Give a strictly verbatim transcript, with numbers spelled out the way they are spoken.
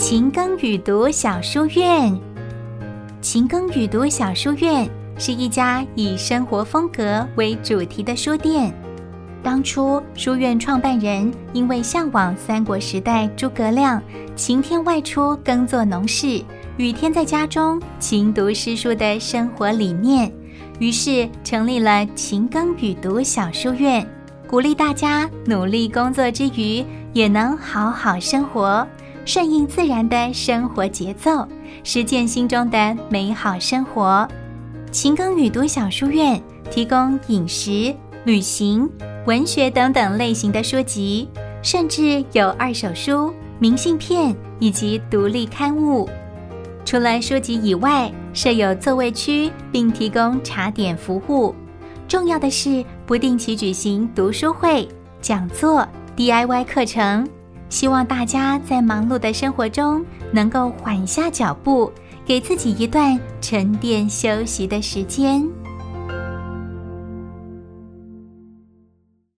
勤耕语读小书院。勤耕语读小书院是一家以生活风格为主题的书店。当初书院创办人因为向往三国时代诸葛亮晴天外出耕作农事，雨天在家中勤读诗书的生活理念，于是成立了勤耕语读小书院，鼓励大家努力工作之余也能好好生活，顺应自然的生活节奏，实践心中的美好生活。勤耕语读小书院提供饮食、旅行、文学等等类型的书籍，甚至有二手书、明信片以及独立刊物。除了书籍以外，设有座位区，并提供茶点服务。重要的是，不定期举行读书会、讲座、D I Y 课程，希望大家在忙碌的生活中能够缓下脚步，给自己一段沉淀休息的时间。